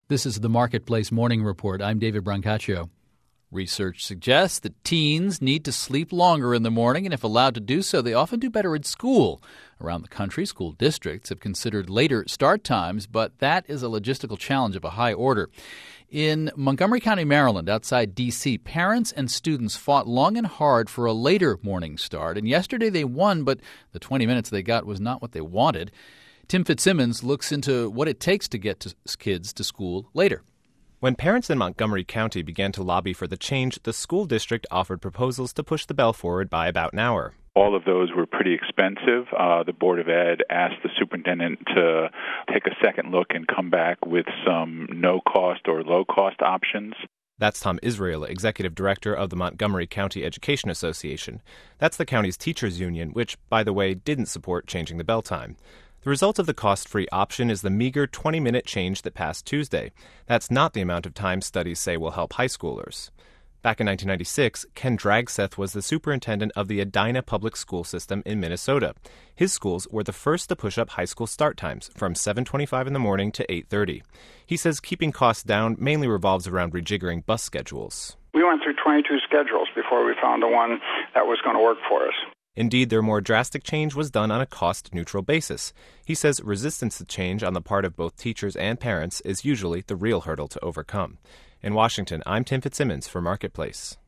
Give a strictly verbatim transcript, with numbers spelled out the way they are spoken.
This is the Marketplace Morning Report. I'm David Brancaccio. Research suggests that teens need to sleep longer in the morning, and if allowed to do so, they often do better at school. Around the country, school districts have considered later start times, but that is a logistical challenge of a high order. In Montgomery County, Maryland, outside D C, parents and students fought long and hard for a later morning start, and yesterday they won, but the twenty minutes they got was not what they wanted. Tim Fitzsimmons looks into what it takes to get to kids to school later. When parents in Montgomery County began to lobby for the change, the school district offered proposals to push the bell forward by about an hour. All of those were pretty expensive. Uh, the Board of Ed asked the superintendent to take a second look and come back with some no-cost or low-cost options. That's Tom Israel, executive director of the Montgomery County Education Association. That's the county's teachers union, which, by the way, didn't support changing the bell time. The result of the cost-free option is the meager twenty-minute change that passed Tuesday. That's not the amount of time studies say will help high schoolers. Back in nineteen ninety-six, Ken Dragseth was the superintendent of the Edina Public School System in Minnesota. His schools were the first to push up high school start times from seven twenty-five in the morning to eight thirty. He says keeping costs down mainly revolves around rejiggering bus schedules. We went through twenty-two schedules before we found the one that was going to work for us. Indeed, their more drastic change was done on a cost-neutral basis. He says resistance to change on the part of both teachers and parents is usually the real hurdle to overcome. In Washington, I'm Tim Fitzsimmons for Marketplace.